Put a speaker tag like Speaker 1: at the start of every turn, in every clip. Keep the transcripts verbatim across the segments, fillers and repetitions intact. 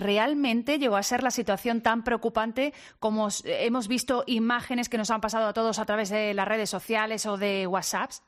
Speaker 1: ¿Realmente llegó a ser la situación tan preocupante como hemos visto imágenes que nos han pasado a todos a través de las redes sociales o de WhatsApps?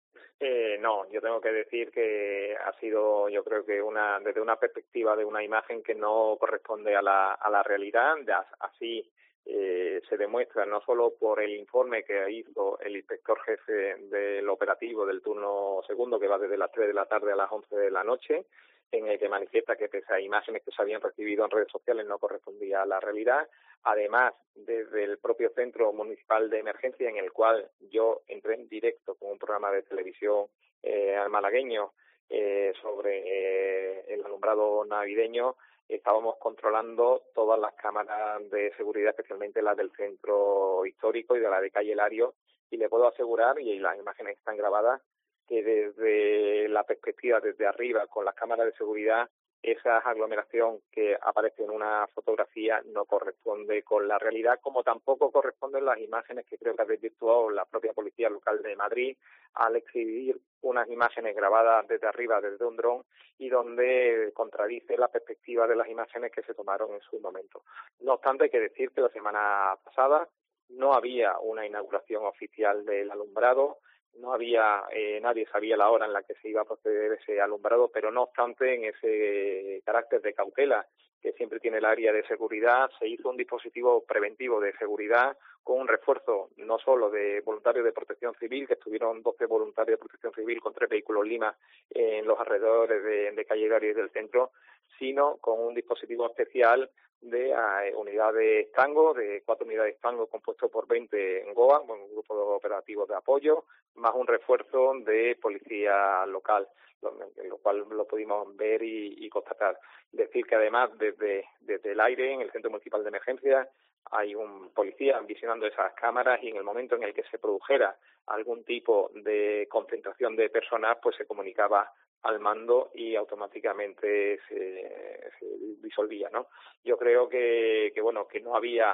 Speaker 2: Eh, no, yo tengo que decir que ha sido, yo creo que una desde una perspectiva de una imagen que no corresponde a la, a la realidad. Así eh, se demuestra no solo por el informe que hizo el inspector jefe del operativo del turno segundo, que va desde las tres de la tarde a las once de la noche, en el que manifiesta que pese a imágenes que se habían recibido en redes sociales no correspondía a la realidad. Además, desde el propio Centro Municipal de Emergencia, en el cual yo entré en directo con un programa de televisión eh, al malagueño eh, sobre eh, el alumbrado navideño, estábamos controlando todas las cámaras de seguridad, especialmente las del centro histórico y de la de calle Lario, y le puedo asegurar, y las imágenes están grabadas, que desde la perspectiva, desde arriba, con las cámaras de seguridad, esa aglomeración que aparece en una fotografía no corresponde con la realidad, como tampoco corresponden las imágenes que creo que ha desvirtuado la propia Policía Local de Madrid al exhibir unas imágenes grabadas desde arriba, desde un dron, y donde contradice la perspectiva de las imágenes que se tomaron en su momento. No obstante, hay que decir que la semana pasada no había una inauguración oficial del alumbrado. No había, eh, nadie sabía la hora en la que se iba a proceder ese alumbrado, pero no obstante, en ese carácter de cautela que siempre tiene el área de seguridad, se hizo un dispositivo preventivo de seguridad con un refuerzo no solo de voluntarios de protección civil, que estuvieron doce voluntarios de protección civil con tres vehículos Lima en los alrededores de, de Calle Lario y del centro, sino con un dispositivo especial de uh, unidades Tango, de cuatro unidades Tango compuesto por veinte en Goa, bueno, un grupo operativo de apoyo, más un refuerzo de policía local, lo, lo cual lo pudimos ver y, y constatar. Decir que además desde, desde el aire, en el Centro Municipal de Emergencia, hay un policía visionando esas cámaras, y en el momento en el que se produjera algún tipo de concentración de personas, pues se comunicaba al mando y automáticamente se, se disolvía, ¿no? Yo creo que, que bueno, que no había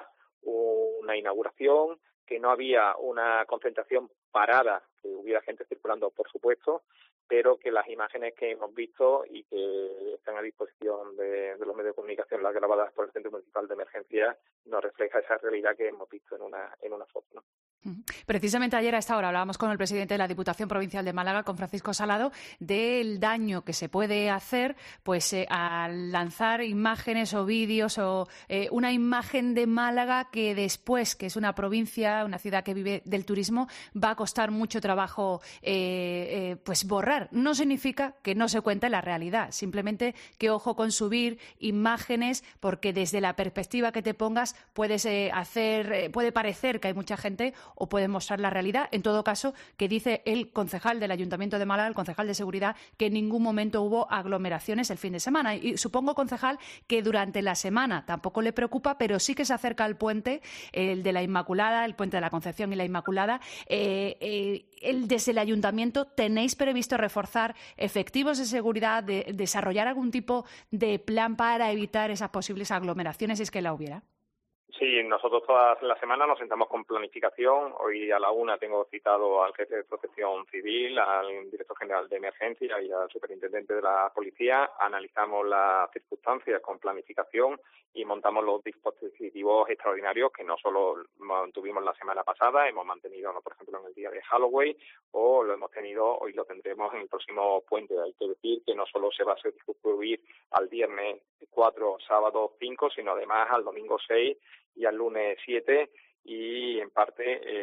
Speaker 2: una inauguración, que no había una concentración parada, que hubiera gente circulando, por supuesto, pero que las imágenes que hemos visto y que están a disposición de, de los medios de comunicación, las grabadas por el Centro Municipal de Emergencia, nos refleja esa realidad que hemos visto en una en una foto, ¿no?
Speaker 1: Precisamente ayer a esta hora hablábamos con el presidente de la Diputación Provincial de Málaga, con Francisco Salado, del daño que se puede hacer pues eh, al lanzar imágenes o vídeos o eh, una imagen de Málaga que después, que es una provincia, una ciudad que vive del turismo, va a costar mucho trabajo eh, eh, pues borrar. No significa que no se cuente la realidad, simplemente que ojo con subir imágenes, porque desde la perspectiva que te pongas puedes eh, hacer, eh, puede parecer que hay mucha gente o puede mostrar la realidad. En todo caso, que dice el concejal del Ayuntamiento de Málaga, el concejal de Seguridad, que en ningún momento hubo aglomeraciones el fin de semana. Y supongo, concejal, que durante la semana tampoco le preocupa, pero sí que se acerca al puente, el de la Inmaculada, el puente de la Concepción y la Inmaculada. Eh, eh, el, desde el Ayuntamiento, ¿tenéis previsto reforzar efectivos de seguridad, de, desarrollar algún tipo de plan para evitar esas posibles aglomeraciones si es que la hubiera?
Speaker 2: Sí, nosotros todas las semanas nos sentamos con planificación. Hoy a la una tengo citado al jefe de Protección Civil, al director general de Emergencia y al superintendente de la Policía. Analizamos las circunstancias con planificación y montamos los dispositivos extraordinarios que no solo mantuvimos la semana pasada, hemos mantenido, por ejemplo, en el día de Halloween, o lo hemos tenido, hoy lo tendremos en el próximo puente. Hay que decir que no solo se va a circunscribir al viernes cuatro, sábado cinco, sino además al domingo seis y al lunes siete, y en parte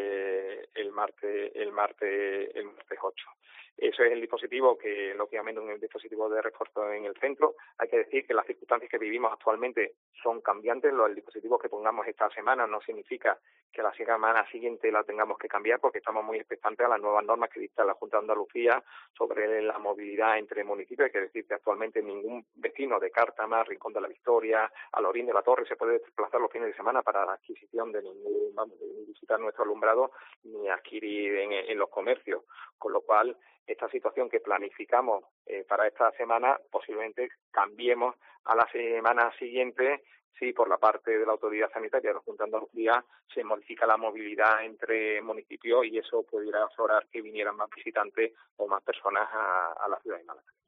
Speaker 2: eh, el martes el martes el martes ocho. Ese es el dispositivo que, lógicamente, un dispositivo de refuerzo en el centro. Hay que decir que las circunstancias que vivimos actualmente son cambiantes. Los dispositivos que pongamos esta semana no significa que la semana siguiente la tengamos que cambiar, porque estamos muy expectantes a las nuevas normas que dicta la Junta de Andalucía sobre la movilidad entre municipios. Hay que decir que actualmente ningún vecino de Cártama, Rincón de la Victoria, Alorín de la Torre se puede desplazar los fines de semana para la adquisición de ningún, vamos, de visitar nuestro alumbrado ni adquirir en, en los comercios, con lo cual esta situación que planificamos eh, para esta semana posiblemente cambiemos a la semana siguiente si por la parte de la autoridad sanitaria de la Junta de Andalucía se modifica la movilidad entre municipios, y eso pudiera aflorar que vinieran más visitantes o más personas a, a la ciudad de Málaga.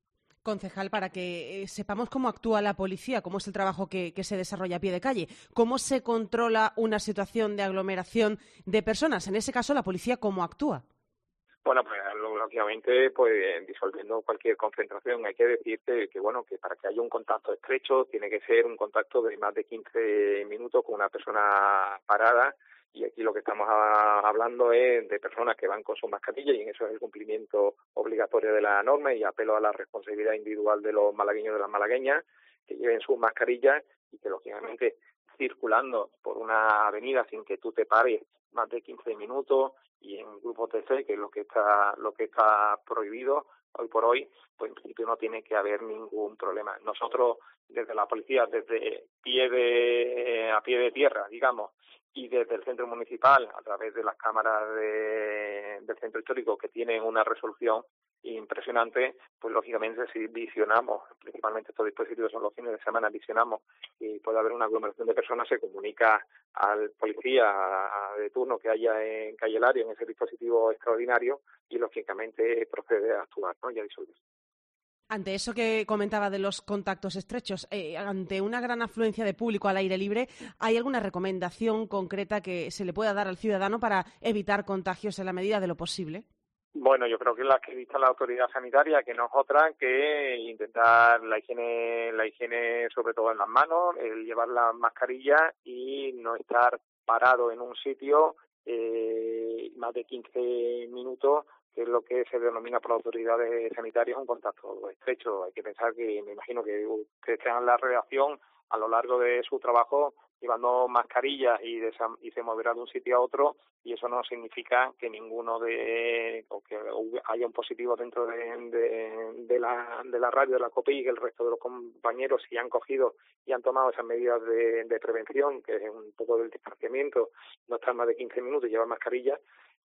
Speaker 3: Concejal, para que eh, sepamos cómo actúa la policía, cómo es el trabajo que, que se desarrolla a pie de calle, cómo se controla una situación de aglomeración de personas. En ese caso, la policía, ¿cómo actúa?
Speaker 2: Bueno, pues lógicamente, pues disolviendo cualquier concentración. Hay que decir que, que, bueno, que para que haya un contacto estrecho tiene que ser un contacto de más de quince minutos con una persona parada. Y aquí lo que estamos a, hablando es de personas que van con su mascarilla y en eso es el cumplimiento obligatorio de la norma y apelo a la responsabilidad individual de los malagueños y de las malagueñas que lleven sus mascarillas y que lógicamente circulando por una avenida sin que tú te pares más de quince minutos y en grupos de seis, que es lo que está lo que está prohibido hoy por hoy, pues en principio no tiene que haber ningún problema. Nosotros desde la policía, desde pie de a pie de tierra, digamos, y desde el centro municipal, a través de las cámaras de, del centro histórico que tienen una resolución impresionante, pues lógicamente si visionamos, principalmente estos dispositivos son los fines de semana, visionamos y puede haber una aglomeración de personas, se comunica al policía de turno que haya en Calle Lario en ese dispositivo extraordinario y lógicamente procede a actuar, ¿no? Y a disolver.
Speaker 3: Ante eso que comentaba de los contactos estrechos, eh, ante una gran afluencia de público al aire libre, ¿hay alguna recomendación concreta que se le pueda dar al ciudadano para evitar contagios en la medida de lo posible?
Speaker 2: Bueno, yo creo que la que dicta la autoridad sanitaria, que no es otra que intentar la higiene, la higiene sobre todo en las manos, el llevar la mascarilla y no estar parado en un sitio eh, más de quince minutos, que es lo que se denomina por las autoridades sanitarias un contacto estrecho. Hay que pensar que, me imagino que ustedes tengan la redacción a lo largo de su trabajo llevando mascarillas y, de, y se moverá de un sitio a otro y eso no significa que ninguno de o que haya un positivo dentro de, de, de la de la radio de la COPE y que el resto de los compañeros si han cogido y han tomado esas medidas de, de prevención, que es un poco del distanciamiento, no estar más de quince minutos y llevar mascarilla,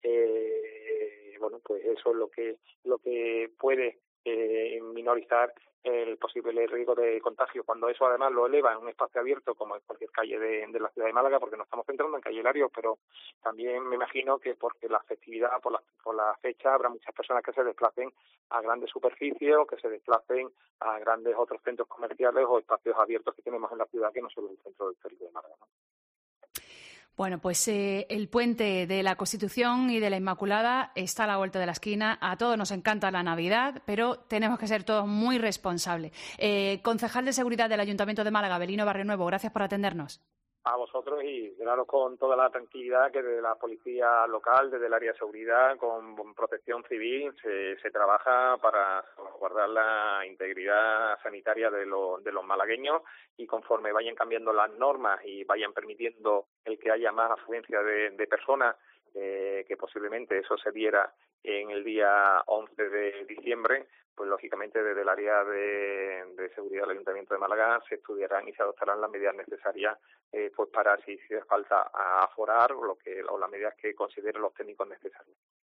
Speaker 2: eh, bueno, pues eso es lo que lo que puede eh, minorizar el posible riesgo de contagio. Cuando eso además lo eleva en un espacio abierto como en cualquier calle de, de la ciudad de Málaga, porque nos estamos centrando en Calle Lario, pero también me imagino que porque la festividad, por la, por la fecha, habrá muchas personas que se desplacen a grandes superficies o que se desplacen a grandes otros centros comerciales o espacios abiertos que tenemos en la ciudad que no solo el centro histórico de Málaga, ¿no?
Speaker 1: Bueno, pues eh, el puente de la Constitución y de la Inmaculada está a la vuelta de la esquina. A todos nos encanta la Navidad, pero tenemos que ser todos muy responsables. Eh, concejal de Seguridad del Ayuntamiento de Málaga, Belino Barrionuevo, gracias por atendernos.
Speaker 2: A vosotros y quedaros con toda la tranquilidad que desde la policía local, desde el área de seguridad, con protección civil, se, se trabaja para guardar la integridad sanitaria de, lo, de los malagueños y conforme vayan cambiando las normas y vayan permitiendo el que haya más afluencia de, de personas, eh, que posiblemente eso se diera en el día once de diciembre, pues lógicamente desde el área de, de seguridad del Ayuntamiento de Málaga se estudiarán y se adoptarán las medidas necesarias eh, pues para si hace falta aforar o lo que o las medidas que consideren los técnicos necesarias.